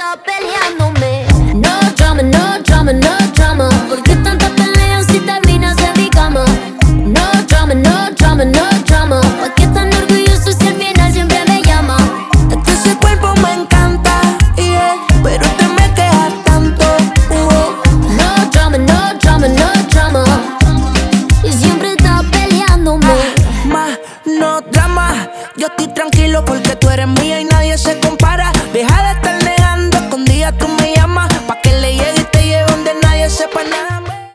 está peleándome. No drama, no drama, no drama. ¿Por qué tantas peleas si terminas en mi cama? No drama, no drama, no drama. ¿Por qué tan orgulloso si al final siempre me llama? Es que ese cuerpo me encanta, yeah, pero te me quejas tanto. No drama, no drama, no drama. Y siempre está peleándome. Más, no drama. Yo estoy tranquilo porque tú eres mía y nadie se